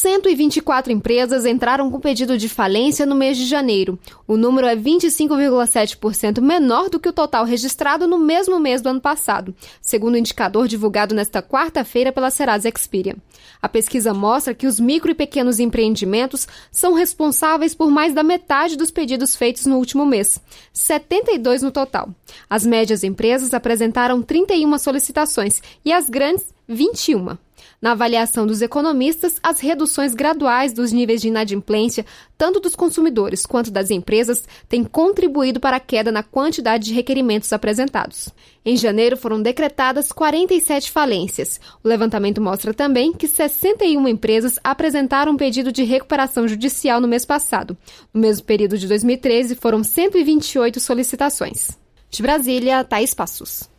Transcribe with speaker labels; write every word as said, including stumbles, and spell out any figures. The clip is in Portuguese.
Speaker 1: cento e vinte e quatro empresas entraram com pedido de falência no mês de janeiro. O número é vinte e cinco vírgula sete por cento menor do que o total registrado no mesmo mês do ano passado, segundo o indicador divulgado nesta quarta-feira pela Serasa Experian. A pesquisa mostra que os micro e pequenos empreendimentos são responsáveis por mais da metade dos pedidos feitos no último mês, setenta e dois no total. As médias empresas apresentaram trinta e uma solicitações e as grandes, vinte e uma. Na avaliação dos economistas, as reduções graduais dos níveis de inadimplência, tanto dos consumidores quanto das empresas, têm contribuído para a queda na quantidade de requerimentos apresentados. Em janeiro foram decretadas quarenta e sete falências. O levantamento mostra também que sessenta e uma empresas apresentaram pedido de recuperação judicial no mês passado. No mesmo período de dois mil e treze, foram cento e vinte e oito solicitações. De Brasília, Thaís Passos.